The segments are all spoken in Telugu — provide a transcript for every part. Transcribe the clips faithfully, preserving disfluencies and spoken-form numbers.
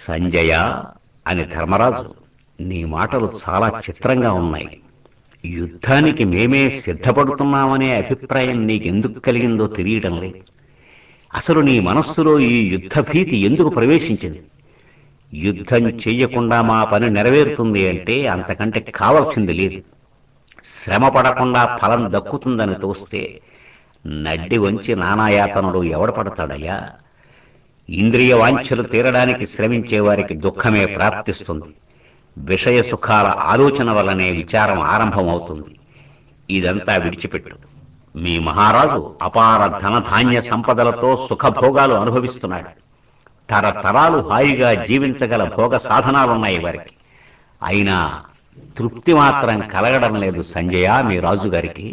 సంజయ అని ధర్మరాజు, నీ మాటలు చాలా చిత్రంగా ఉన్నాయి. యుద్ధానికి మేమే సిద్ధపడుతున్నామనే అభిప్రాయం నీకెందుకు కలిగిందో తెలియడం లేదు. అసలు నీ మనస్సులో ఈ యుద్ధ భీతి ఎందుకు ప్రవేశించింది? యుద్ధం చెయ్యకుండా మా పని నెరవేరుతుంది అంటే అంతకంటే కావలసింది లేదు. శ్రమ పడకుండా ఫలం దక్కుతుందని తోస్తే నడ్డి వంచి నానాయాతనుడు ఎవడ పడతాడయ్యా? ఇంద్రియ వాంఛలు తీరడానికి శ్రమించే వారికి దుఃఖమే ప్రాప్తిస్తుంది. విషయ సుఖాల ఆలోచన వల్లనే విచారం ఆరంభమవుతుంది. ఇదంతా విడిచిపెట్టు. మీ మహారాజు అపార ధనధాన్య సంపదలతో సుఖభోగాలు అనుభవిస్తున్నాడు. తరతరాలు హాయిగా జీవించగల భోగ సాధనాలున్నాయి వారికి. అయినా తృప్తి మాత్రం కలగడం లేదు సంజయ మీ రాజుగారికి.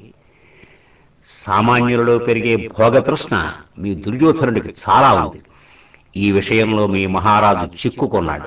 సామాన్యులలో పెరిగే భోగతృష్ణ మీ దుర్యోధనుడికి చాలా ఉంది. ఈ విషయంలో మీ మహారాజు చిక్కుకున్నాడు.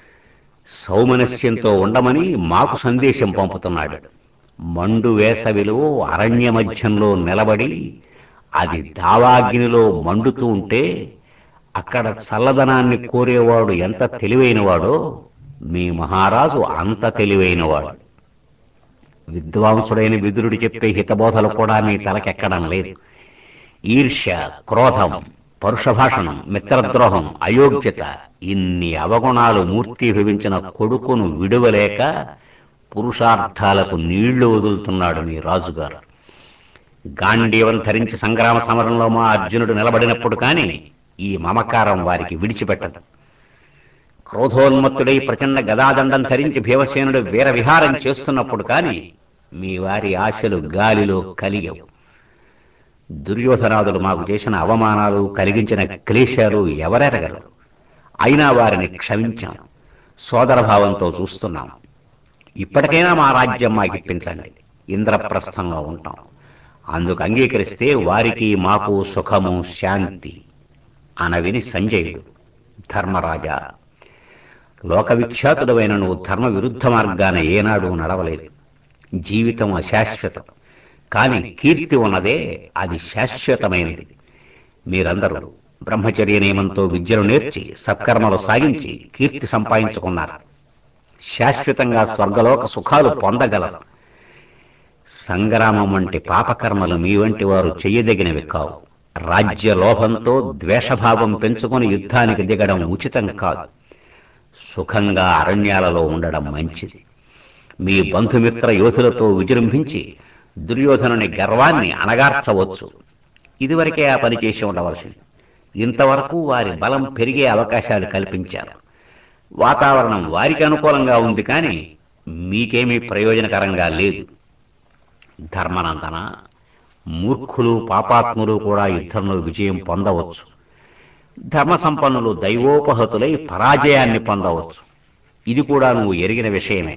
సౌమనస్యంతో ఉండమని మాకు సందేశం పంపుతున్నాడు. మండు వేసవిలో అరణ్య మధ్యంలో నిలబడి అది దావాగ్నిలో మండుతూ ఉంటే అక్కడ చల్లదనాన్ని కోరేవాడు ఎంత తెలివైనవాడో మీ మహారాజు అంత తెలివైనవాడు. విద్వాంసుడైన విదురుడు చెప్పే హితబోధలు కూడా మీ తలకెక్కడం లేదు. ఈర్ష్య, క్రోధం, పరుషభాషణం, మిత్రద్రోహం, అయోగ్యత, ఇన్ని అవగుణాలు మూర్తీభవించిన కొడుకును విడువలేక పురుషార్థాలకు నీళ్లు వదులుతున్నాడు మీ రాజుగారు. గాంధీవం ధరించి సంగ్రామ సమరంలో మా అర్జునుడు నిలబడినప్పుడు కాని ఈ మమకారం వారికి విడిచిపెట్టదు. క్రోధోన్మత్తుడై ప్రచండ గదాదండం ధరించి భీమసేనుడు వీర విహారం చేస్తున్నప్పుడు కాని మీ వారి ఆశలు గాలిలో కలిగవు. దుర్యోధనాదులు మాకు చేసిన అవమానాలు, కలిగించిన క్లేశాలు ఎవరెరగలరు? అయినా వారిని క్షమించాం. సోదరభావంతో చూస్తున్నాం. ఇప్పటికైనా మా రాజ్యం మాకిప్పించండి. ఇంద్రప్రస్థంలో ఉంటాం. అందుకు అంగీకరిస్తే వారికి మాకు సుఖము, శాంతి అనవిని సంజయుడు, ధర్మరాజా, లోకవిఖ్యాతుడమైన నువ్వు ధర్మ విరుద్ధ మార్గాన ఏనాడు నడవలేదు. జీవితం అశాశ్వతం, కాని కీర్తి ఉన్నదే అది శాశ్వతమైనది. మీరందరూ బ్రహ్మచర్య నియమంతో విద్యను నేర్చి సత్కర్మలు సాగించి కీర్తి సంపాదించుకున్నారు. శాశ్వతంగా స్వర్గలోక సుఖాలు పొందగలరు. సంగ్రామం వంటి పాపకర్మలు మీ వంటి వారు చెయ్యదగినవి కావు. రాజ్య లోభంతో ద్వేషభావం పెంచుకొని యుద్ధానికి దిగడం ఉచితం కాదు. సుఖంగా అరణ్యాలలో ఉండడం మంచిది. మీ బంధుమిత్ర యోధులతో విజృంభించి దుర్యోధనుని గర్వాన్ని అణగార్చవచ్చు. ఇదివరకే ఆ పని చేసి ఉండవలసింది. ఇంతవరకు వారి బలం పెరిగే అవకాశాలు కల్పించారు. వాతావరణం వారికి అనుకూలంగా ఉంది, కానీ మీకేమీ ప్రయోజనకరంగా లేదు. ధర్మనందన, మూర్ఖులు, పాపాత్ములు కూడా యుద్ధంలో విజయం పొందవచ్చు. ధర్మ సంపన్నులు దైవోపహతులై పరాజయాన్ని పొందవచ్చు. ఇది కూడా నువ్వు ఎరిగిన విషయమే.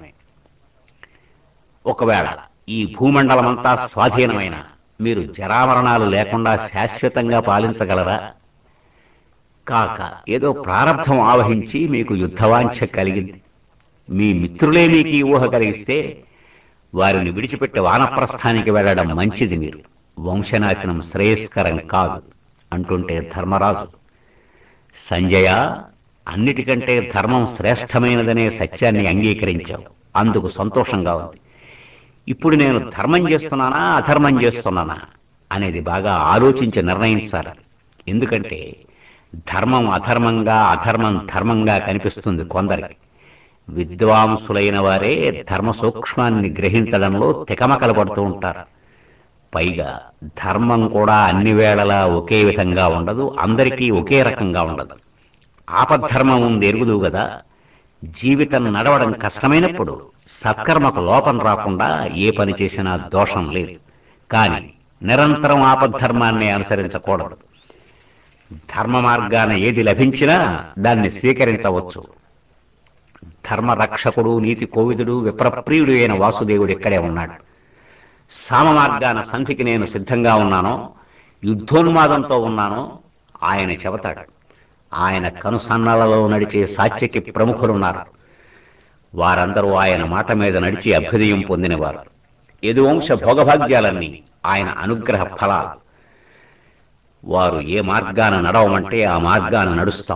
ఒకవేళ ఈ భూమండలమంతా స్వాధీనమైన మీరు జరామరణాలు లేకుండా శాశ్వతంగా పాలించగలరా? కాక ఏదో ప్రారంధం ఆవహించి మీకు యుద్ధవాంఛ కలిగింది. మీ మిత్రులే మీకు ఈ ఊహ కలిగిస్తే వారిని విడిచిపెట్టి వానప్రస్థానికి వెళ్లడం మంచిది. మీరు వంశనాశనం శ్రేయస్కరం కాదు అంటుంటే ధర్మరాజు, సంజయ, అన్నిటికంటే ధర్మం శ్రేష్టమైనదనే సత్యాన్ని అంగీకరించావు. అందుకు సంతోషంగా ఉంది. ఇప్పుడు నేను ధర్మం చేస్తున్నానా, అధర్మం చేస్తున్నానా అనేది బాగా ఆలోచించి నిర్ణయించాలి. ఎందుకంటే ధర్మం అధర్మంగా, అధర్మం ధర్మంగా కనిపిస్తుంది కొందరికి. విద్వాంసులైన వారే ధర్మ సూక్ష్మాన్ని గ్రహించడంలో తికమకలు పడుతూ ఉంటారు. పైగా ధర్మం కూడా అన్ని వేళలా ఒకే విధంగా ఉండదు, అందరికీ ఒకే రకంగా ఉండదు. ఆపద్ధర్మం ఉంది ఎరుగుదు కదా. జీవితం నడవడం కష్టమైనప్పుడు సత్కర్మకు లోపం రాకుండా ఏ పని చేసినా దోషం లేదు. కానీ నిరంతరం ఆపద్ధర్మాన్ని అనుసరించకూడదు. ధర్మ మార్గాన ఏది లభించినా దాన్ని స్వీకరించవచ్చు. ధర్మరక్షకుడు, నీతి కోవిదుడు, విప్రప్రియుడు అయిన వాసుదేవుడు ఇక్కడే ఉన్నాడు. సామ మార్గాన సంధికి నేను సిద్ధంగా ఉన్నానో, యుద్ధోన్మాదంతో ఉన్నానో ఆయన చెబుతాడు. ఆయన కనుసన్నలలో నడిచే సాత్యకి ప్రముఖులున్నారు. వారందరూ ఆయన మాట మీద నడిచి అభ్యుదయం పొందినవారు. యదువంశ భోగభాగ్యాలన్నీ ఆయన అనుగ్రహ ఫలాలు. వారు ఏ మార్గాన నడవమంటే ఆ మార్గాన నడుస్తాం.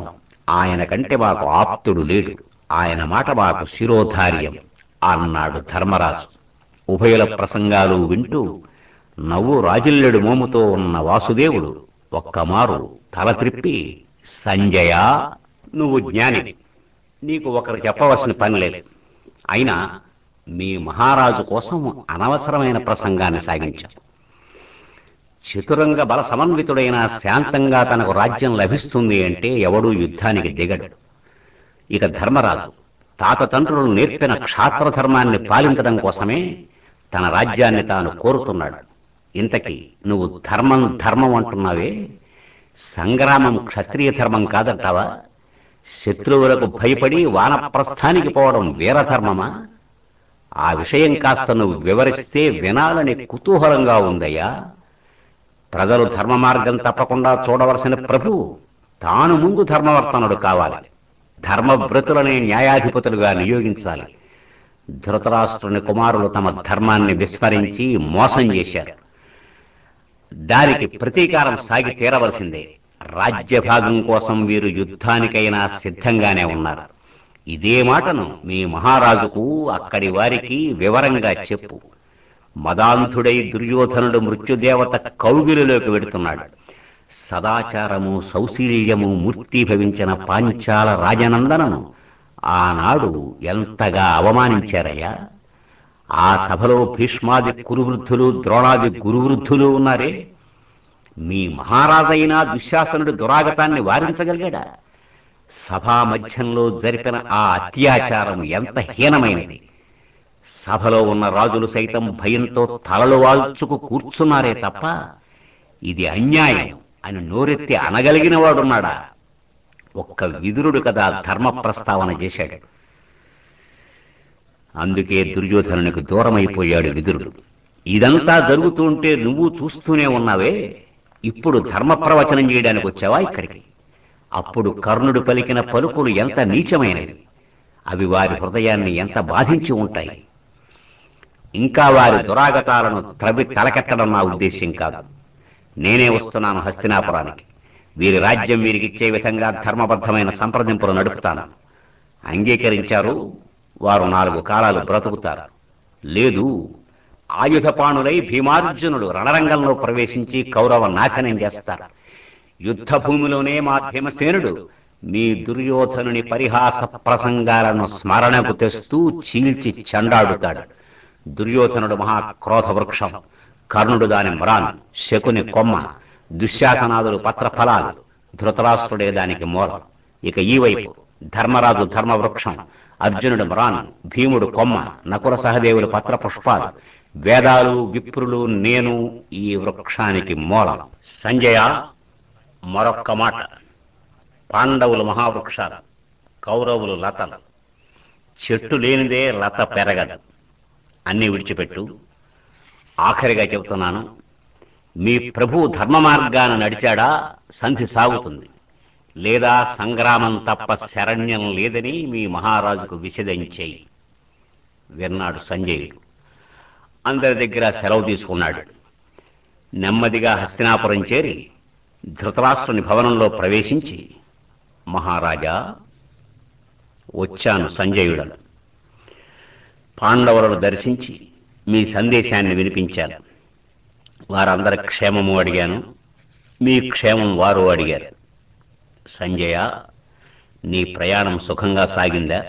ఆయన కంటే మాకు ఆప్తుడు లేడు. ఆయన మాట మాకు శిరోధార్యం అన్నాడు ధర్మరాజు. ఉభయుల ప్రసంగాలు వింటూ నవ్వు రాజిల్లెడు మోముతో ఉన్న వాసుదేవుడు ఒక్కమారు తల త్రిప్పి, సంజయ, నువ్వు జ్ఞాని, నీకు ఒకరు చెప్పవలసిన పని లేదు. అయినా మీ మహారాజు కోసం అనవసరమైన ప్రసంగాన్ని సాగించాం. చతురంగ బల సమన్వితుడైన శాంతంగా తనకు రాజ్యం లభిస్తుంది అంటే ఎవడూ యుద్ధానికి దిగడు. ఇక ధర్మరాజు తాత తండ్రులు నేర్పిన క్షాత్రధర్మాన్ని పాలించడం కోసమే తన రాజ్యాన్ని తాను కోరుతున్నాడు. ఇంతకీ నువ్వు ధర్మం ధర్మం అంటున్నావే, సంగ్రామం క్షత్రియ ధర్మం కాదంటావా? శత్రువులకు భయపడి వానప్రస్థానికి పోవడం వీరధర్మమా? ఆ విషయం కాస్త నువ్వు వివరిస్తే వినాలని కుతూహలంగా ఉందయ్యా. ప్రజలు ధర్మ మార్గం తప్పకుండా చూడవలసిన ప్రభువు తాను ముందు ధర్మవర్తనుడు కావాలి. ధర్మవ్రతులనే న్యాయాధిపతులుగా నియోగించాలి. ధృతరాష్ట్రుని కుమారులు తమ ధర్మాన్ని విస్మరించి మోసం చేశారు. దానికి ప్రతీకారం సాగి తీరవలసిందే. రాజ్యభాగం కోసం వీరు యుద్ధానికైనా సిద్ధంగానే ఉన్నారు. ఇదే మాటను మీ మహారాజుకు, అక్కడి వారికి వివరంగా చెప్పు. మదాంధుడై దుర్యోధనుడు మృత్యుదేవత కౌగిలిలోకి వెడుతున్నాడు. సదాచారము సౌశీల్యము మూర్తీభవించిన పాంచాల రాజనందనను ఆనాడు ఎంతగా అవమానించారయ్యా. ఆ సభలో భీష్మాది కురువృద్ధులు, ద్రోణాది గురువృద్ధులు ఉన్నారే. మీ మహారాజైనా దుశ్శాసనుడి దురాగతాన్ని వారించగలిగాడా? సభా మధ్యంలో జరిపిన ఆ అత్యాచారం ఎంత హీనమైనది. సభలో ఉన్న రాజులు సైతం భయంతో తలలు వాల్చుకు కూర్చున్నారే తప్ప ఇది అన్యాయం అని నోరెత్తి అనగలిగిన వాడున్నాడా? ఒక్క విదురుడు కదా ధర్మ ప్రస్తావన చేశాడు. అందుకే దుర్యోధనునికి దూరమైపోయాడు విదురుడు. ఇదంతా జరుగుతుంటే నువ్వు చూస్తూనే ఉన్నావే. ఇప్పుడు ధర్మ ప్రవచనం చేయడానికి వచ్చావా ఇక్కడికి? అప్పుడు కర్ణుడు పలికిన పలుకులు ఎంత నీచమైనవి. అవి వారి హృదయాన్ని ఎంత బాధించి ఉంటాయి. ఇంకా వారి దురాగతాలను త్రవి తలకెత్తడం నా ఉద్దేశ్యం కాదు. నేనే వస్తున్నాను హస్తినాపురానికి. వీరి రాజ్యం వీరికిచ్చే విధంగా ధర్మబద్ధమైన సంప్రదింపులు నడుపుతాను. అంగీకరించారు, వారు నాలుగు కాలాలు బ్రతుకుతారు. లేదు, ఆయుధపాణులై భీమార్జునుడు రణరంగంలో ప్రవేశించి కౌరవ నాశనం చేస్తారు. యుద్ధ భూమిలోనే మా భీమసేనుడు మీ దుర్యోధనుని పరిహాస ప్రసంగాలను స్మరణకు తెస్తూ చీల్చి చండాడుతాడు. దుర్యోధనుడు మహాక్రోధ వృక్షం, కర్ణుడు దాని మ్రాన్, శకుని కొమ్మ, దుశ్శాసనాదులు పత్రఫలాలు, ధృతరాష్ట్రుడే దానికి మూలం. ఇక ఈ వైపు ధర్మరాజు ధర్మవృక్షం, అర్జునుడు మ్రాన్, భీముడు కొమ్మ, నకుల సహదేవులు పత్ర పుష్పాలు, వేదాలు విప్రులు నేను ఈ వృక్షానికి మూలం. సంజయ, మరొక్క మాట. పాండవులు మహావృక్షాలు, కౌరవులు లతలు. చెట్టు లేనిదే లత పెరగదు. అన్నీ విడిచిపెట్టు. ఆఖరిగా చెబుతున్నాను, మీ ప్రభువు ధర్మ మార్గాన నడిచాడా సంధి సాగుతుంది, లేదా సంగ్రామం తప్ప శరణ్యం లేదని మీ మహారాజుకు విశదించేయి. విన్నాడు సంజయుడు. అందరి దగ్గర సెలవు తీసుకున్నాడు. నెమ్మదిగా హస్తినాపురం చేరి ధృతరాష్ట్రుని భవనంలో ప్రవేశించి, మహారాజా, వచ్చాను సంజయుడను. పాండవులను దర్శించి మీ సందేశాన్ని వినిపించాను. వారందరి క్షేమము అడిగాను. మీ క్షేమం వారు అడిగారు. సంజయ, నీ ప్రయాణం సుఖంగా సాగిందా?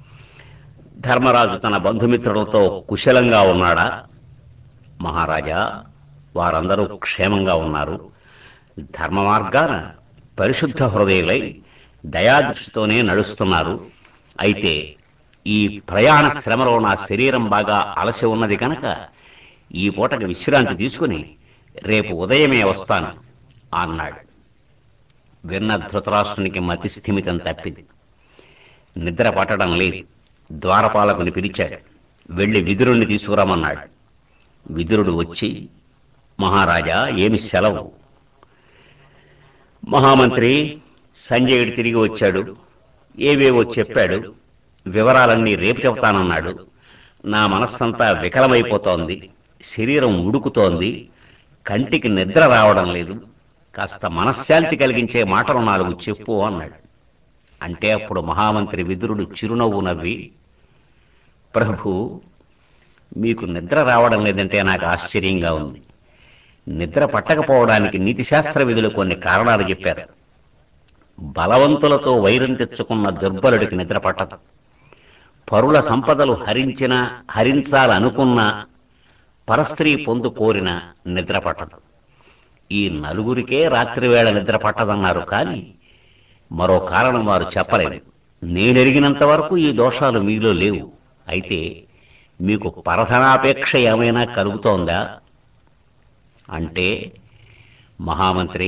ధర్మరాజు తన బంధుమిత్రులతో కుశలంగా ఉన్నాడా? మహారాజా, వారందరూ క్షేమంగా ఉన్నారు. ధర్మ మార్గాన పరిశుద్ధ హృదయులై దయాదృష్టితోనే నడుస్తున్నారు. అయితే ఈ ప్రయాణ శ్రమలో నా శరీరం బాగా అలసి ఉన్నది కనుక ఈ పూటకి విశ్రాంతి తీసుకుని రేపు ఉదయమే వస్తాను అన్నాడు. విన్న ధృతరాష్ట్రునికి మతి స్థిమితం తప్పింది. నిద్ర పట్టడం లేదు. ద్వారపాలకుని పిలిచాడు. వెళ్లి విదురుణ్ణి తీసుకురామన్నాడు. విదురుడు వచ్చి, మహారాజా, ఏమి సెలవు? మహామంత్రి, సంజయుడు తిరిగి వచ్చాడు. ఏవేవో చెప్పాడు. వివరాలన్నీ రేపు చెబుతానన్నాడు. నా మనస్సంతా వికలమైపోతోంది. శరీరం ఉడుకుతోంది. కంటికి నిద్ర రావడం లేదు. కాస్త మనశ్శాంతి కలిగించే మాటలు నాలుగు చెప్పు అన్నాడు. అంటే అప్పుడు మహామంత్రి విదురుడు చిరునవ్వు నవ్వి, ప్రభు, మీకు నిద్ర రావడం లేదంటే నాకు ఆశ్చర్యంగా ఉంది. నిద్ర పట్టకపోవడానికి నీతిశాస్త్ర విధులు కొన్ని కారణాలు చెప్పారు. బలవంతులతో వైరం తెచ్చుకున్న దుర్బలుడికి నిద్ర పట్టదు. పరుల సంపదలు హరించినా హరించాలనుకున్నా పరస్త్రీ పొందు కోరిన నిద్ర పట్టదు. ఈ నలుగురికే రాత్రివేళ నిద్ర పట్టదన్నారు, కానీ మరో కారణం వారు చెప్పలేదు. నేనెరిగినంత వరకు ఈ దోషాలు మీలో లేవు. అయితే మీకు పరధనాపేక్ష ఏమైనా కలుగుతోందా అంటే, మహామంత్రి,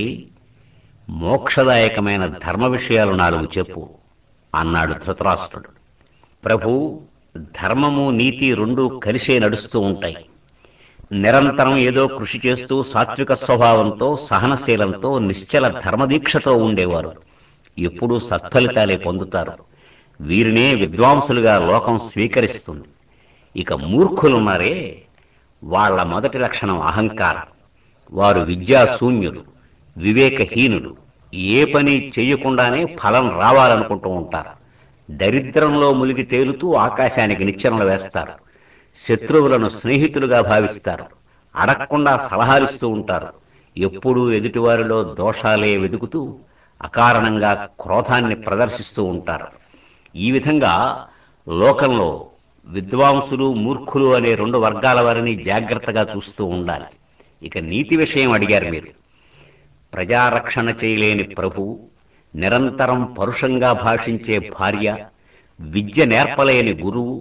మోక్షదాయకమైన ధర్మ విషయాలు నాలుగు చెప్పు అన్నాడు ధృతరాష్ట్రుడు. ప్రభు, ధర్మము నీతి రెండూ కలిసే నడుస్తూ ఉంటాయి. నిరంతరం ఏదో కృషి చేస్తూ సాత్విక స్వభావంతో, సహనశీలంతో, నిశ్చల ధర్మదీక్షతో ఉండేవారు ఎప్పుడూ సత్ఫలితాలే పొందుతారు. వీరినే విద్వాంసులుగా లోకం స్వీకరిస్తుంది. ఇక మూర్ఖులున్నారే, వాళ్ల మొదటి లక్షణం అహంకారం. వారు విద్యాశూన్యులు, వివేకహీనులు. ఏ పని చేయకుండానే ఫలం రావాలనుకుంటూ ఉంటారు. దరిద్రంలో మునిగి తేలుతూ ఆకాశానికి నిచ్చెనలు వేస్తారు. శత్రువులను స్నేహితులుగా భావిస్తారు. అడగకుండా సలహాలిస్తూ ఉంటారు. ఎప్పుడూ ఎదుటివారిలో దోషాలే వెతుకుతూ అకారణంగా క్రోధాన్ని ప్రదర్శిస్తూ ఉంటారు. ఈ విధంగా లోకంలో విద్వాంసులు, మూర్ఖులు అనే రెండు వర్గాల వారిని జాగ్రత్తగా చూస్తూ ఉండాలి. ఇక నీతి విషయం అడిగారు మీరు. ప్రజారక్షణ చేయలేని ప్రభు, నిరంతరం పరుషంగా భాషించే భార్య, విద్య నేర్పలేని గురువు,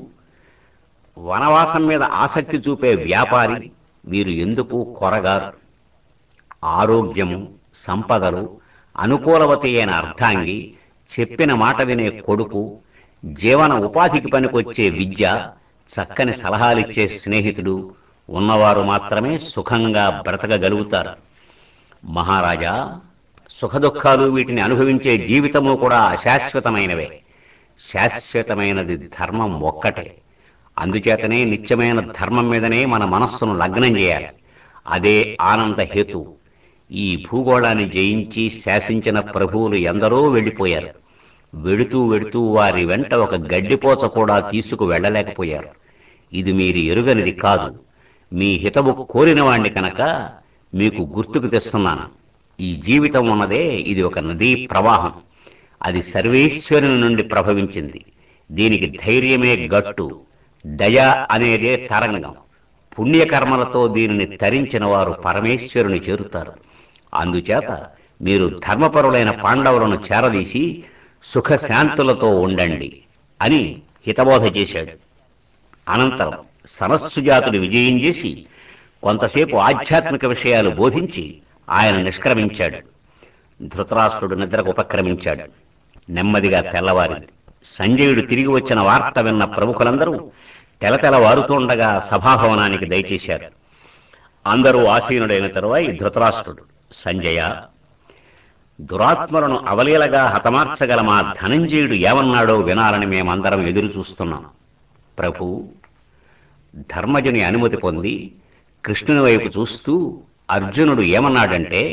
వనవాసం మీద ఆసక్తి చూపే వ్యాపారి, వీరు ఎందుకు కొరగారు? ఆరోగ్యము, సంపదలు, అనుకూలవతి అయిన అర్ధాంగి, చెప్పిన మాట వినే కొడుకు, జీవన ఉపాధికి పనికొచ్చే విద్య, చక్కని సలహాలిచ్చే స్నేహితుడు ఉన్నవారు మాత్రమే సుఖంగా బ్రతకగలుగుతారు. మహారాజా, సుఖదుఖాలు, వీటిని అనుభవించే జీవితము కూడా అశాశ్వతమైనవే. శాశ్వతమైనది ధర్మం ఒక్కటే. అందుచేతనే నిత్యమైన ధర్మం మీదనే మన మనస్సును లగ్నం చేయాలి. అదే ఆనంద హేతు. ఈ భూగోళాన్ని జయించి శాసించిన ప్రభువులు ఎందరో వెళ్ళిపోయారు. వెడుతూ వెడుతూ వారి వెంట ఒక గడ్డిపోచ కూడా తీసుకు వెళ్ళలేకపోయారు. ఇది మీరు ఎరుగనిది కాదు. మీ హితవు కోరిన వాణ్ణి కనుక మీకు గుర్తుకు తెస్తున్నాను. ఈ జీవితం ఉన్నదే, ఇది ఒక నదీ ప్రవాహం. అది సర్వేశ్వరుని నుండి ప్రభవించింది. దీనికి ధైర్యమే గట్టు, దయ అనేదే తరంగం. పుణ్యకర్మలతో దీనిని తరించిన వారు పరమేశ్వరుని చేరుతారు. అందుచేత మీరు ధర్మపరులైన పాండవులను చేరదీసి సుఖశాంతులతో ఉండండి అని హితబోధ చేశాడు. అనంతరం సనస్సుజాతుడు విజయం చేసి కొంతసేపు ఆధ్యాత్మిక విషయాలు బోధించి ఆయన నిష్క్రమించాడు. ధృతరాష్ట్రుడు నిద్రకు ఉపక్రమించాడు. నెమ్మదిగా తెల్లవారింది. సంజయుడు తిరిగి వచ్చిన వార్త విన్న ప్రముఖులందరూ తెలతెలవారుతుండగా సభాభవనానికి దయచేశారు. అందరూ ఆసీనుడైన తరువాయి ధృతరాష్ట్రుడు, సంజయ, దురాత్మలను అవలీలగా హతమార్చగల మా ధనంజయుడు ఏమన్నాడో వినాలని మేమందరం ఎదురు చూస్తున్నాం. ప్రభు, ధర్మజుని అనుమతి పొంది కృష్ణుని వైపు చూస్తూ అర్జునుడు ఏమన్నాడంటే,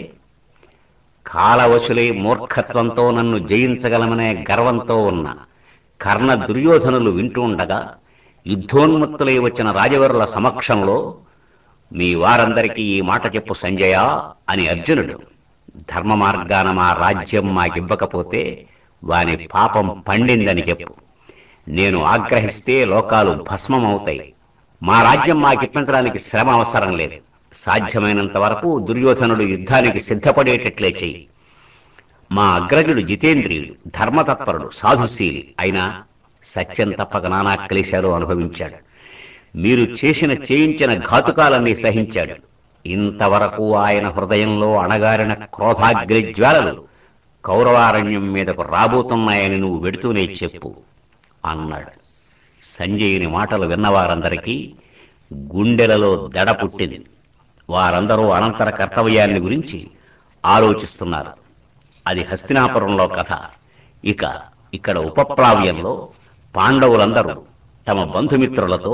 కాలవశులై మూర్ఖత్వంతో నన్ను జయించగలమనే గర్వంతో ఉన్న కర్ణ దుర్యోధనులు వింటూ ఉండగా యుద్ధోన్మత్తులై వచ్చిన రాజవరుల సమక్షంలో మీ వారందరికీ ఈ మాట చెప్పు సంజయ అని అర్జునుడు. ధర్మ మార్గాన మా రాజ్యం మాకివ్వకపోతే వాని పాపం పండిందని చెప్పు. నేను ఆగ్రహిస్తే లోకాలు భస్మమవుతాయి. మా రాజ్యం మాకిప్పించడానికి శ్రమ అవసరం లేదు. సాధ్యమైనంత వరకు దుర్యోధనుడు యుద్ధానికి సిద్ధపడేటట్లే చెయ్యి. మా అగ్రజుడు జితేంద్రియుడు, ధర్మతత్పరుడు, సాధుశీలి అయినా సత్యం తప్పక నానా క్లేశాలు అనుభవించాడు. మీరు చేసిన చేయించిన ఘాతుకాలన్నీ సహించాడు. ఇంతవరకు ఆయన హృదయంలో అణగారిన క్రోధాగ్ని జ్వాలలు కౌరవారణ్యం మీదకు రాబోతున్నాయని నువ్వు వెడుతూనే చెప్పు అన్నాడు. సంజయుని మాటలు విన్నవారందరికీ గుండెలలో దడ పుట్టింది. వారందరూ అనంతర కర్తవ్యాన్ని గురించి ఆలోచిస్తున్నారు. అది హస్తినాపురంలో కథ. ఇక ఇక్కడ ఉపప్లావ్యంలో పాండవులందరూ తమ బంధుమిత్రులతో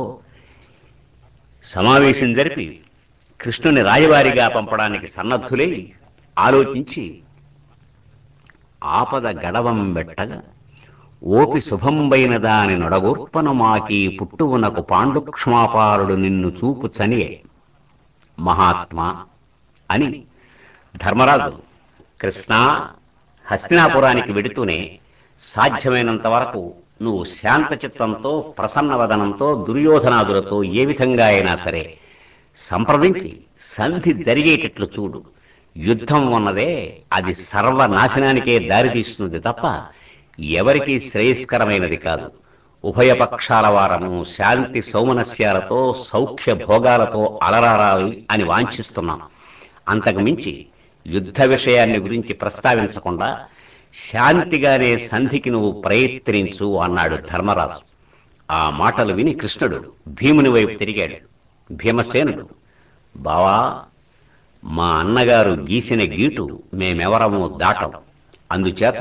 సమావేశం జరిపి కృష్ణుని రాయవారిగా పంపడానికి సన్నద్ధులై ఆలోచించి ఆపద గడవం పెట్టగా ఓపి శుభంబైన దాని నొడగోర్పను మాకి పుట్టువునకు పాండుక్ష్మాపారుడు నిన్ను చూపు చనియే మహాత్మా అని ధర్మరాజు కృష్ణ హస్తినాపురానికి వెడుతూనే సాధ్యమైనంత వరకు నువ్వు శాంతచిత్తంతో ప్రసన్నవదనంతో దుర్యోధనాదులతో ఏ విధంగా అయినా సరే సంప్రదించి సంధి జరిగేటట్లు చూడు. యుద్ధం ఉన్నదే అది సర్వనాశనానికే దారితీస్తుంది తప్ప ఎవరికీ శ్రేయస్కరమైనది కాదు. ఉభయ పక్షాల వారము శాంతి సౌమనస్యాలతో సౌఖ్య భోగాలతో అలరారాలి అని వాంఛిస్తున్నాం. అంతకు మించి యుద్ధ విషయాన్ని గురించి ప్రస్తావించకుండా శాంతిగానే సంధికి నువ్వు ప్రయత్నించు అన్నాడు ధర్మరాజు. ఆ మాటలు విని కృష్ణుడు భీముని వైపు తిరిగాడు. భీమసేనుడు, బావా, మా అన్నగారు గీసిన గీటు మేమెవరము దాటం. అందుచేత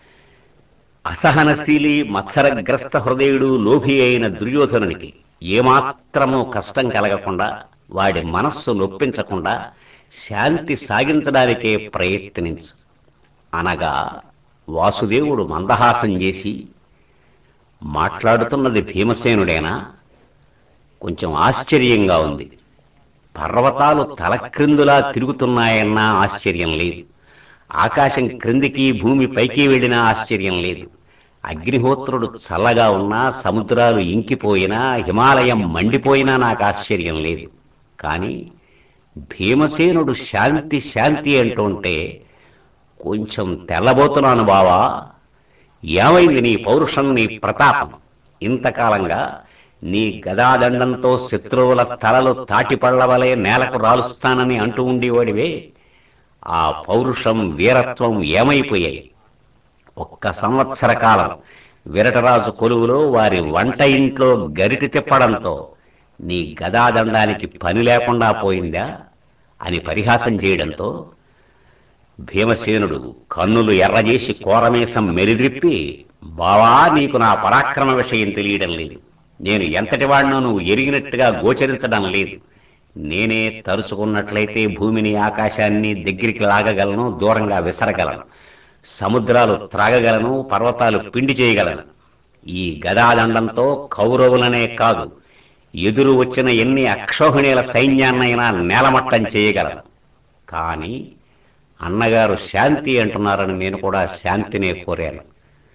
అసహనశీలి మత్సరగ్రస్త హృదయుడు లోభి అయిన దుర్యోధనునికి ఏమాత్రమూ కష్టం కలగకుండా వాడి మనస్సు నొప్పించకుండా శాంతి సాగించడానికే ప్రయత్నించు అనగా వాసుదేవుడు మందహాసం చేసి, మాట్లాడుతున్నది భీమసేనుడేనా? కొంచెం ఆశ్చర్యంగా ఉంది. పర్వతాలు తలక్రిందులా తిరుగుతున్నాయన్నా ఆశ్చర్యం లేదు. ఆకాశం క్రిందికి భూమి పైకి వెళ్ళినా ఆశ్చర్యం లేదు. అగ్నిహోత్రుడు చల్లగా ఉన్నా, సముద్రాలు ఇంకిపోయినా, హిమాలయం మండిపోయినా నాకు ఆశ్చర్యం లేదు. కానీ భీమసేనుడు శాంతి శాంతి అంటుంటే కొంచెం తెల్లబోతున్నాను బావా. ఏమైంది నీ పౌరుషం, నీ ప్రతాపం? ఇంతకాలంగా నీ గదాదండంతో శత్రువుల తలలు తాటిపళ్లవలే నేలకు రాలుస్తానని అంటూ ఉండేవాడివే. ఆ పౌరుషం, వీరత్వం ఏమైపోయాయి? ఒక్క సంవత్సర కాలం విరటరాజు కొలువులో వారి వంట ఇంట్లో గరిటి తిప్పడంతో నీ గదాదండానికి పని లేకుండా పోయిందా అని పరిహాసం చేయడంతో భీమసేనుడు కన్నులు ఎర్రజేసి కోరమేసం మెరిద్రిప్పి, బావా, నీకు నా పరాక్రమ విషయం తెలియడం లేదు. నేను ఎంతటి వాడినో నువ్వు ఎరిగినట్టుగా గోచరించడం లేదు. నేనే తరుచుకున్నట్లయితే భూమిని ఆకాశాన్ని దగ్గరికి లాగగలను, దూరంగా విసరగలను. సముద్రాలు త్రాగగలను, పర్వతాలు పిండి చేయగలను. ఈ గదాదండంతో కౌరవులనే కాదు, ఎదురు వచ్చిన ఎన్ని అక్షోహిణీల సైన్యాన్నైనా నేలమట్టం చేయగలను. కానీ అన్నగారు శాంతి అంటున్నారని నేను కూడా శాంతినే కోరాను.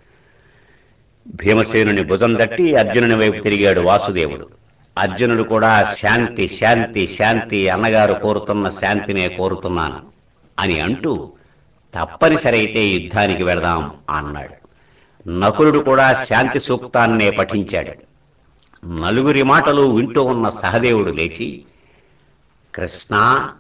భీమసేనుని భుజం తట్టి అర్జునుని వైపు తిరిగాడు వాసుదేవుడు. అర్జునుడు కూడా శాంతి శాంతి శాంతి, అన్నగారు కోరుతున్న శాంతినే కోరుతున్నాను అని అంటూ తప్పనిసరి అయితే యుద్ధానికి వెళదాం అన్నాడు. నకులుడు కూడా శాంతి సూక్తాన్నే పఠించాడు. నలుగురి మాటలు వింటూ ఉన్న సహదేవుడు లేచి, కృష్ణ,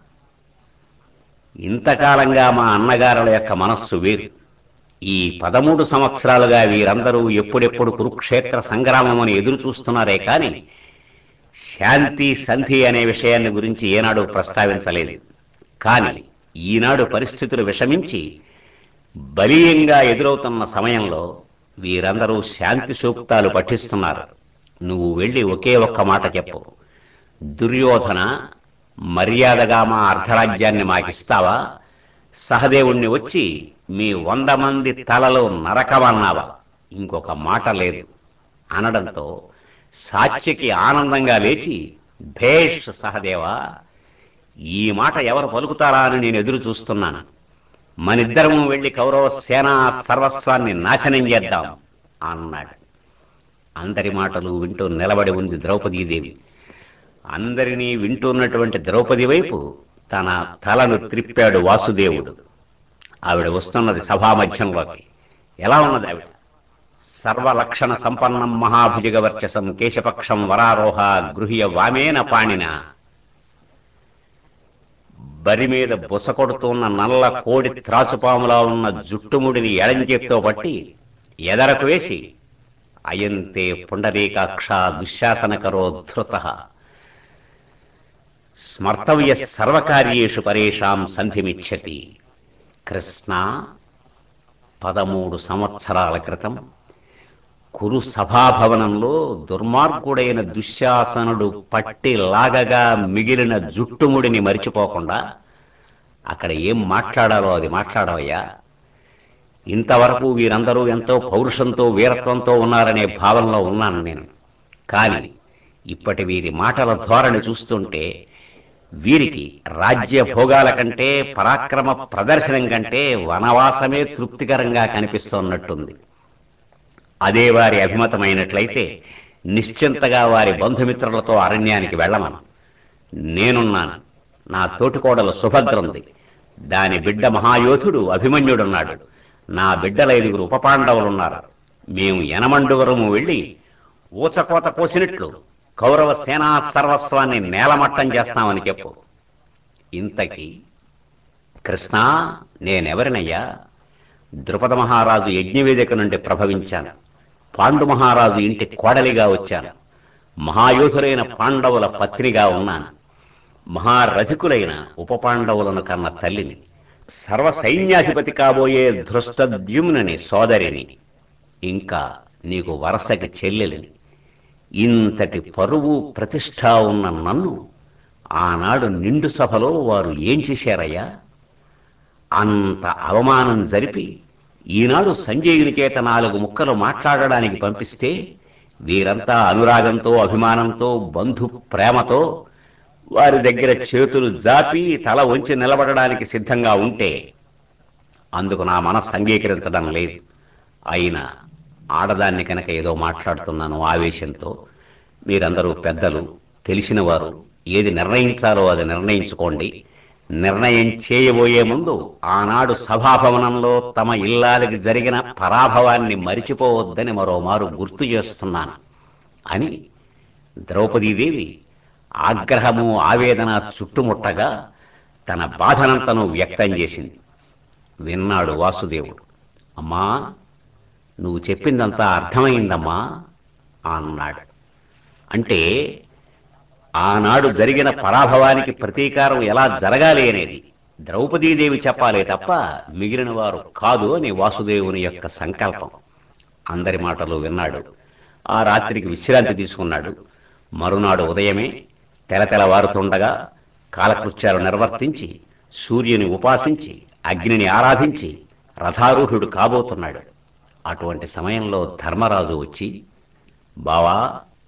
ఇంతకాలంగా మా అన్నగారుల యొక్క మనస్సు వేరు. ఈ పదమూడు సంవత్సరాలుగా వీరందరూ ఎప్పుడెప్పుడు కురుక్షేత్ర సంగ్రామం అని ఎదురు చూస్తున్నారే కాని శాంతి సంధి అనే విషయాన్ని గురించి ఏనాడు ప్రస్తావించలేదు. కాని ఈనాడు పరిస్థితులు విషమించి బలీయంగా ఎదురవుతున్న సమయంలో వీరందరూ శాంతి సూక్తాలు పఠిస్తున్నారు. నువ్వు వెళ్ళి ఒకే ఒక్క మాట చెప్పు, దుర్యోధన, మర్యాదగా మా అర్ధరాజ్యాన్ని మాకిస్తావా? సహదేవుణ్ణి వచ్చి మీ వంద మంది తలలో నరకమన్నావా? ఇంకొక మాట లేదు అనడంతో సాత్యకి ఆనందంగా లేచి, భేష్ సహదేవా, ఈ మాట ఎవరు పలుకుతారా అని నేను ఎదురు చూస్తున్నాను. మనిద్దరము వెళ్లి కౌరవ సేనా సర్వస్వాన్ని నాశనం చేద్దాం అన్నాడు. అందరి మాటలు వింటూ నిలబడి ఉంది ద్రౌపదీదేవి. అందరినీ వింటున్నటువంటి ద్రౌపది వైపు తన తలను త్రిప్పాడు వాసుదేవుడు. ఆవిడ వస్తున్నది సభామధ్యంలోకి. ఎలా ఉన్నది ఆవిడ? సర్వలక్షణ సంపన్నం మహాభుజగ వర్చసం కేశపక్షం వరారోహ గృహ్య వామేన పాణిన. బరి మీద బుసకొడుతున్న నల్ల కోడి త్రాసుపాములా ఉన్న జుట్టుముడిని ఎడంచేత్తో పట్టి ఎదరకు వేసి, అయంతే పుండరీకాక్ష దుశ్శాసనకరో ధృత స్మర్తవ్య సర్వకార్యేషు పరేషాం సంధిమిచ్చతి. కృష్ణ, పదమూడు సంవత్సరాల క్రితం కురు సభాభవనంలో దుర్మార్గుడైన దుశ్శాసనుడు పట్టి లాగగా మిగిలిన జుట్టుముడిని మరిచిపోకుండా అక్కడ ఏం మాట్లాడాలో అది మాట్లాడవయ్యా. ఇంతవరకు వీరందరూ ఎంతో పౌరుషంతో వీరత్వంతో ఉన్నారనే భావనలో ఉన్నాను నేను. కానీ ఇప్పటి వీరి మాటల ధోరణి చూస్తుంటే వీరికి రాజ్య భోగాల కంటే పరాక్రమ ప్రదర్శనం కంటే వనవాసమే తృప్తికరంగా కనిపిస్తున్నట్టుంది. అదే వారి అభిమతమైనట్లయితే నిశ్చింతగా వారి బంధుమిత్రులతో అరణ్యానికి వెళ్ళమను. నేనున్నాను. నా తోటికోడలు సుభద్రుంది. దాని బిడ్డ మహాయోధుడు అభిమన్యుడున్నాడు. నా బిడ్డల ఐదుగురు ఉపపాండవులున్నారు. మేము యనమండువరము వెళ్ళి ఊచకోత కోసినట్లు కౌరవ సేనా సర్వస్వాన్ని నేలమట్టం చేస్తామని చెప్పు. ఇంతకీ కృష్ణ, నేనెవరినయ్యా? ద్రుపద మహారాజు యజ్ఞవేదిక నుండి ప్రభవించాను. పాండు మహారాజు ఇంటి కోడలిగా వచ్చాను. మహాయోధులైన పాండవుల పత్నిగా ఉన్నాను. మహారథికులైన ఉపపాండవులను కన్న తల్లిని, సర్వ సైన్యాధిపతి కాబోయే ధృష్టద్యుమ్నుని సోదరిని, ఇంకా నీకు వరసకి చెల్లెలిని. ఇంతటి పరువు ప్రతిష్ఠ ఉన్న నన్ను ఆనాడు నిండు సభలో వారు ఏం చేశారయ్యా? అంత అవమానం జరిపి ఈనాడు సంజయుని చేత నాలుగు ముక్కలు మాట్లాడడానికి పంపిస్తే వీరంతా అనురాగంతో, అభిమానంతో, బంధు ప్రేమతో వారి దగ్గర చేతులు జాపి తల వంచి నిలబడడానికి సిద్ధంగా ఉంటే అందుకు నా మనస్సు అంగీకరించడం లేదు. అయినా ఆడదాన్ని కనుక ఏదో మాట్లాడుతున్నాను ఆవేశంతో. మీరందరూ పెద్దలు, తెలిసిన వారు, ఏది నిర్ణయించాలో అది నిర్ణయించుకోండి. నిర్ణయం చేయబోయే ముందు ఆనాడు సభాభవనంలో తమ ఇల్లాలకి జరిగిన పరాభవాన్ని మరిచిపోవద్దని మరోమారు గుర్తు చేస్తున్నాను అని ద్రౌపదీదేవి ఆగ్రహము, ఆవేదన చుట్టుముట్టగా తన బాధనంతను వ్యక్తం చేసింది. విన్నాడు వాసుదేవుడు. అమ్మా, నువ్వు చెప్పిందంతా అర్థమైందమ్మా అన్నాడు. అంటే ఆనాడు జరిగిన పరాభవానికి ప్రతీకారం ఎలా జరగాలి అనేది ద్రౌపదీదేవి చెప్పాలే తప్ప మిగిలిన వారు కాదు అని వాసుదేవుని యొక్క సంకల్పం. అందరి మాటలు విన్నాడు. ఆ రాత్రికి విశ్రాంతి తీసుకున్నాడు. మరునాడు ఉదయమే తెలతెలవారుతుండగా కాలకృత్యాలు నిర్వర్తించి, సూర్యుని ఉపాసించి, అగ్నిని ఆరాధించి రథారూఢుడు కాబోతున్నాడు. అటువంటి సమయంలో ధర్మరాజు వచ్చి, బావా,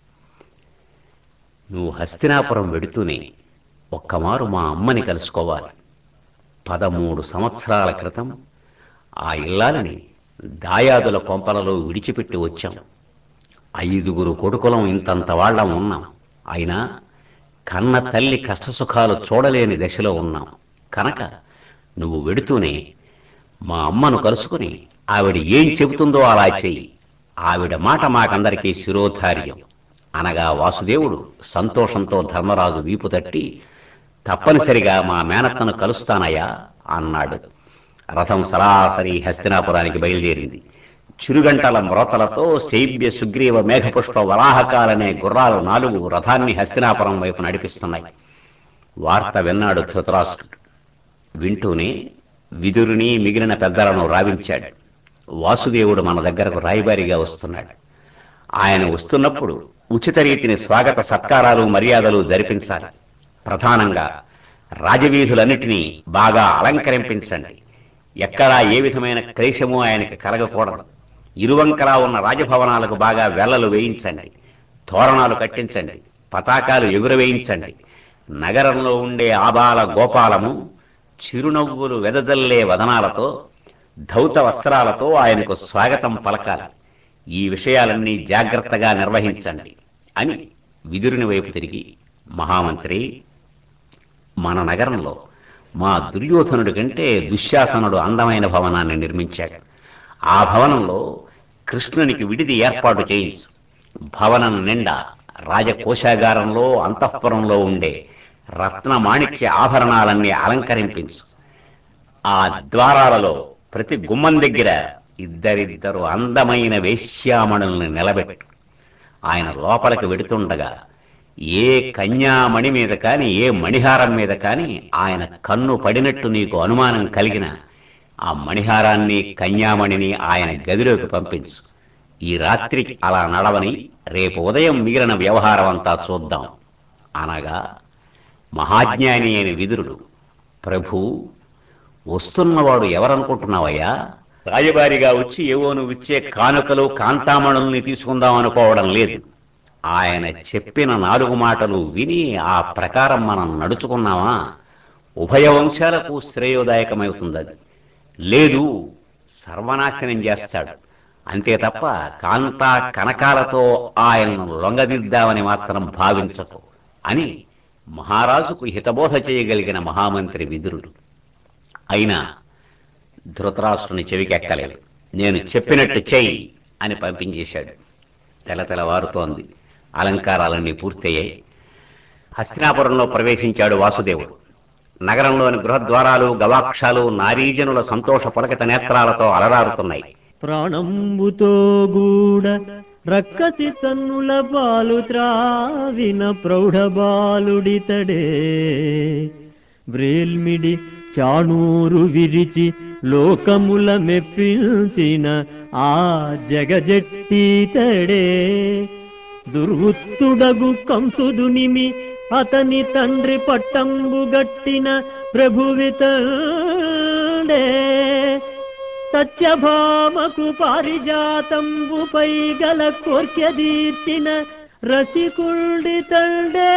నువ్వు హస్తినాపురం వెడుతూనే ఒక్కమారు మా అమ్మని కలుసుకోవాలి. పదమూడు సంవత్సరాల క్రితం ఆ ఇల్లాలని దాయాదుల కొంపలలో విడిచిపెట్టి వచ్చాం. ఐదుగురు కొడుకులం, ఇంతంత వాళ్లం ఉన్నాం. అయినా కన్న తల్లి కష్టసుఖాలు చూడలేని దశలో ఉన్నాం. కనుక నువ్వు వెడుతూనే మా అమ్మను కలుసుకుని ఆవిడ ఏం చెబుతుందో అలా చెయ్యి. ఆవిడ మాట మాకందరికీ శిరోధార్యం అనగా వాసుదేవుడు సంతోషంతో ధర్మరాజు వీపు తట్టి, తప్పనిసరిగా మా మేనత్తను కలుస్తానయ్యా అన్నాడు. రథం సరాసరి హస్తినాపురానికి బయలుదేరింది. చిరుగంటల మ్రోతలతో శైబ్య, సుగ్రీవ, మేఘపుష్ప, వరాహకాలనే గుర్రాలు నాలుగు రథాన్ని హస్తినాపురం వైపు నడిపిస్తున్నాయి. వార్త విన్నాడు ధృతరాష్ట్రుడు. వింటూనే విదురుని, మిగిలిన పెద్దలను రావించాడు. వాసుదేవుడు మన దగ్గరకు రాయబారిగా వస్తున్నాడు. ఆయన వస్తున్నప్పుడు ఉచిత రీతిని స్వాగత సత్కారాలు, మర్యాదలు జరిపించాలి. ప్రధానంగా రాజవీధులన్నిటినీ బాగా అలంకరింపించండి. ఎక్కడా ఏ విధమైన క్లేశము ఆయనకి కలగకూడదు. ఇరువంకలా ఉన్న రాజభవనాలకు బాగా వెల్లలు వేయించండి. తోరణాలు కట్టించండి. పతాకాలు ఎగురవేయించండి. నగరంలో ఉండే ఆబాల గోపాలము చిరునవ్వులు వెదజల్లే వదనాలతో, ధౌత వస్త్రాలతో ఆయనకు స్వాగతం పలకాలి. ఈ విషయాలన్నీ జాగ్రత్తగా నిర్వహించండి అని విదురుని వైపు తిరిగి, మహామంత్రి, మన నగరంలో మా దుర్యోధనుడి కంటే దుశ్శాసనుడు అందమైన భవనాన్ని నిర్మించాడు. ఆ భవనంలో కృష్ణునికి విడిది ఏర్పాటు చేయించు. భవనం నిండా రాజకోశాగారంలో, అంతఃపురంలో ఉండే రత్న మాణిక్య ఆభరణాలన్నీ అలంకరింపించు. ఆ ద్వారాలలో ప్రతి గుమ్మం దగ్గర ఇద్దరిద్దరు అందమైన వేశ్యామణుల్ని నిలబెట్టు. ఆయన లోపలికి వెడుతుండగా ఏ కన్యామణి మీద కాని, ఏ మణిహారం మీద కాని ఆయన కన్ను పడినట్టు నీకు అనుమానం కలిగిన ఆ మణిహారాన్ని, కన్యామణిని ఆయన గదిలోకి పంపించు. ఈ రాత్రికి అలా నడవని, రేపు ఉదయం మిగిలిన వ్యవహారం అంతా చూద్దాం అనగా మహాజ్ఞాని అయిన విదురుడు, ప్రభూ, వస్తున్నవాడు ఎవరనుకుంటున్నావయ్యా? రాయబారిగా వచ్చి ఏవో నువ్వు ఇచ్చే కానుకలు కాంతామణుల్ని తీసుకుందాం అనుకోవడం లేదు. ఆయన చెప్పిన నాలుగు మాటలు విని ఆ ప్రకారం మనం నడుచుకున్నామా ఉభయ వంశాలకు శ్రేయోదాయకమవుతుంది. అది లేదు సర్వనాశనం చేస్తాడు. అంతే తప్ప కాంతా కనకాలతో ఆయనను లొంగదిద్దామని మాత్రం భావించకు అని మహారాజుకు హితబోధ చేయగలిగిన మహామంత్రి విదురుడు. అయినా ధృతరాష్ట్రుని చెవికెక్కలేదు. నేను చెప్పినట్టు చెయ్యి అని పంపించేశాడు. తెల తెలవారుతోంది. అలంకారాలన్నీ పూర్తయ్యాయి. హస్తినాపురంలో ప్రవేశించాడు వాసుదేవుడు. నగరంలోని గృహద్వారాలు గవాక్షాలు నారీజనుల సంతోష పులకిత నేత్రాలతో అలరారుతున్నాయి. ప్రాణంబుతో గూడ రక్కసి తన్నుల పాలు త్రావిన ప్రౌఢ బాలుడితడే వ్రేల్మిడి చాణూరు విరిచి లోకముల మెప్పించిన ఆ జగజెట్టితడే దుర్వృత్తుడగు కంసుదునిమి అతని తండ్రి పట్టంబు గట్టిన ప్రభువితడే సత్యభామకు పారిజాతంబుపై గల కోర్కెదీర్చిన రసికుల్డితండే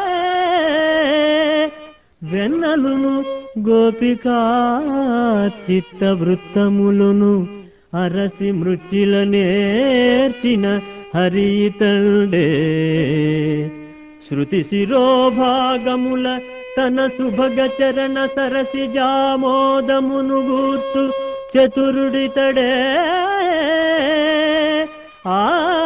వెన్నలును గోపికా చిత్తవృత్తములును అరసి మృత్యుల నేర్చిన హరితండే శృతి శిరోభాగముల తన సుభగ చరణ సరసి జామోదమును గూర్చు చతురుడితడే ఆ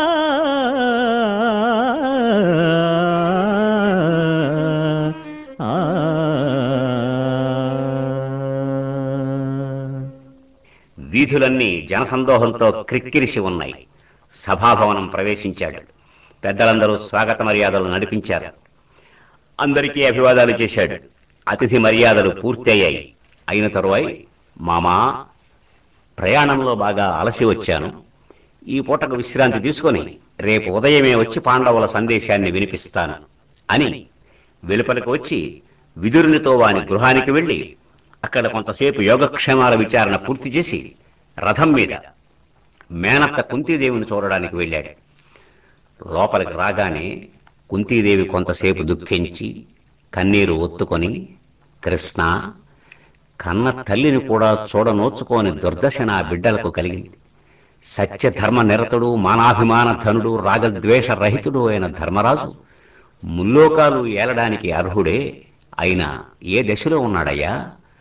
వీధులన్నీ జనసందోహంతో క్రిక్కిరిసి ఉన్నాయి. సభాభవనం ప్రవేశించాడు. పెద్దలందరూ స్వాగత మర్యాదలు నడిపించారు. అందరికీ అభివాదాలు చేశాడు. అతిథి మర్యాదలు పూర్తయ్యాయి. అయిన తరువాయి, మామా, ప్రయాణంలో బాగా అలసి వచ్చాను. ఈ పూటకు విశ్రాంతి తీసుకొని రేపు ఉదయమే వచ్చి పాండవుల సందేశాన్ని వినిపిస్తాను అని వెలుపలికి వచ్చి విదురునితో వాని గృహానికి వెళ్లి అక్కడ కొంతసేపు యోగక్షేమాల విచారణ పూర్తి చేసి రథం మీద మేనత్త కుంతీదేవిని చూడడానికి వెళ్ళాడు. లోపలికి రాగానే కుంతీదేవి కొంతసేపు దుఃఖించి కన్నీరు ఒత్తుకొని, కృష్ణ, కన్న తల్లిని కూడా చూడనోచుకోని దుర్దశ నా బిడ్డలకు కలిగింది. సత్యధర్మ నిరతుడు, మానాభిమాన ధనుడు, రాగద్వేష రహితుడు అయిన ధర్మరాజు ముల్లోకాలు ఏలడానికి అర్హుడే. అయినా ఏ దశలో ఉన్నాడయ్యా?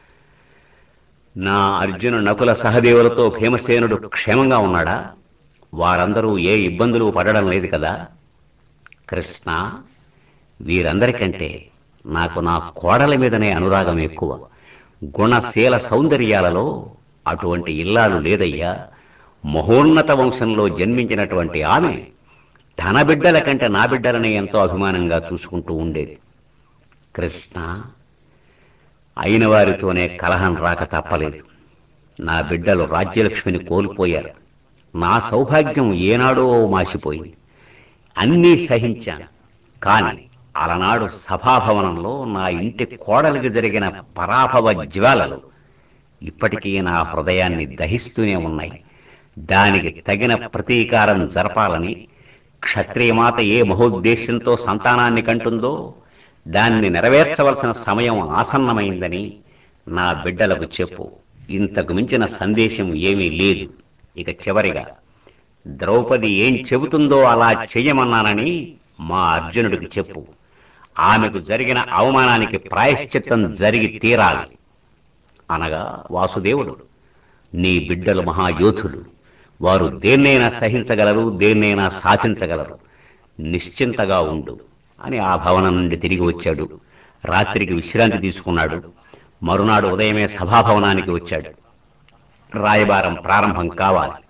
నా అర్జున నకుల సహదేవులతో భీమసేనుడు క్షేమంగా ఉన్నాడా? వారందరూ ఏ ఇబ్బందులు పడడం లేదు కదా? కృష్ణ, వీరందరికంటే నాకు నా కోడల మీదనే అనురాగం ఎక్కువ. గుణశీల సౌందర్యాలలో అటువంటి ఇల్లాలు లేదయ్యా. మహోన్నత వంశంలో జన్మించినటువంటి ఆమె తన బిడ్డల కంటే నా బిడ్డలనే ఎంతో అభిమానంగా చూసుకుంటూ ఉండేది. కృష్ణ, అయిన వారితోనే కలహం రాక తప్పలేదు. నా బిడ్డలు రాజ్యలక్ష్మిని కోల్పోయారు. నా సౌభాగ్యం ఏనాడో మాసిపోయింది. అన్నీ సహించాను. కాని అలనాడు సభాభవనంలో నా ఇంటి కోడలికి జరిగిన పరాభవ జ్వాలలు ఇప్పటికీ నా హృదయాన్ని దహిస్తూనే ఉన్నాయి. దానికి తగిన ప్రతీకారం జరపాలని క్షత్రియమాత ఏ మహోద్దేశంతో సంతానాన్ని కంటుందో దాన్ని నెరవేర్చవలసిన సమయం ఆసన్నమైందని నా బిడ్డలకు చెప్పు. ఇంతకు మించిన సందేశం ఏమీ లేదు. ఇక చివరిగా ద్రౌపది ఏం చెబుతుందో అలా చెయ్యమన్నానని మా అర్జునుడికి చెప్పు. ఆమెకు జరిగిన అవమానానికి ప్రాయశ్చిత్తం జరిగి తీరాలి అనగా వాసుదేవుడు, నీ బిడ్డలు మహాయోధులు. వారు దేన్నైనా సహించగలరు, దేన్నైనా సాధించగలరు. నిశ్చింతగా ఉండు అని ఆ భవనం నుండి తిరిగి వచ్చాడు. రాత్రికి విశ్రాంతి తీసుకున్నాడు. మరునాడు ఉదయమే సభాభవనానికి వచ్చాడు. రాయబారం ప్రారంభం కావాలి.